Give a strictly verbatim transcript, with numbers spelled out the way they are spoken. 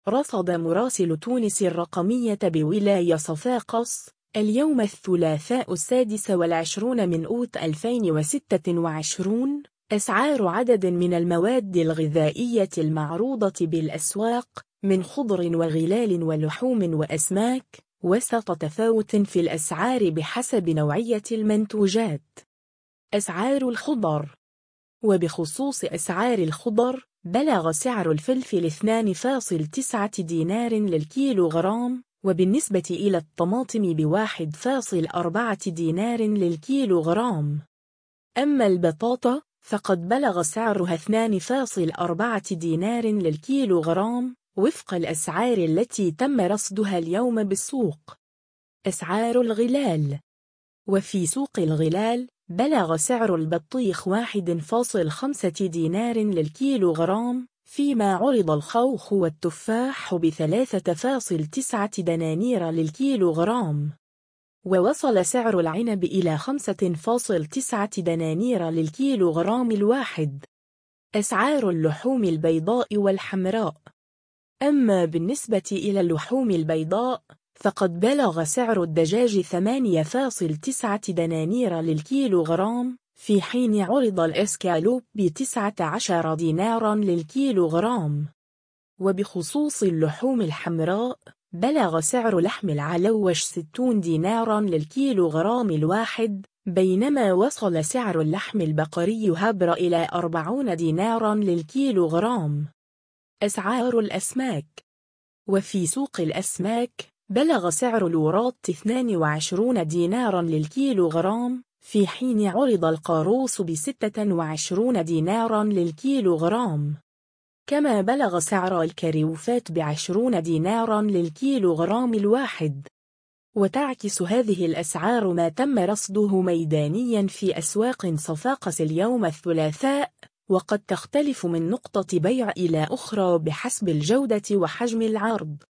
رصد مراسل تونس الرقمية بولاية صفاقس اليوم الثلاثاء السادس والعشرون من أوت ألفين وستة وعشرين أسعار عدد من المواد الغذائية المعروضة بالأسواق من خضر وغلال ولحوم وأسماك، وسط تفاوت في الأسعار بحسب نوعية المنتوجات. أسعار الخضر. وبخصوص أسعار الخضر، بلغ سعر الفلفل اثنين فاصلة تسعة دينار للكيلوغرام، وبالنسبة إلى الطماطم بواحد فاصلة أربعة دينار للكيلوغرام. أما البطاطا فقد بلغ سعرها اثنين فاصلة أربعة دينار للكيلوغرام وفق الأسعار التي تم رصدها اليوم بالسوق. أسعار الغلال. وفي سوق الغلال بلغ سعر البطيخ واحد فاصلة خمسة دينار للكيلوغرام، فيما عرض الخوخ والتفاح بثلاثة فاصلة تسعة دنانير للكيلوغرام. ووصل سعر العنب إلى خمسة فاصلة تسعة دنانير للكيلوغرام الواحد. أسعار اللحوم البيضاء والحمراء. أما بالنسبة إلى اللحوم البيضاء فقد بلغ سعر الدجاج ثمانية فاصلة تسعة دنانير للكيلوغرام، في حين عرض الإسكالوب بتسعة عشر دينارا للكيلوغرام. وبخصوص اللحوم الحمراء بلغ سعر لحم العلوش ستين دينارا للكيلوغرام الواحد، بينما وصل سعر اللحم البقري هبر إلى أربعين دينارا للكيلوغرام. أسعار الأسماك. وفي سوق الأسماك بلغ سعر الوراط اثنين وعشرين دينارا للكيلوغرام، في حين عرض القاروص بستة وعشرين دينارا للكيلوغرام. كما بلغ سعر الكريوفات بعشرين دينارا للكيلوغرام الواحد. وتعكس هذه الأسعار ما تم رصده ميدانيا في أسواق صفاقس اليوم الثلاثاء، وقد تختلف من نقطة بيع إلى أخرى بحسب الجودة وحجم العرض.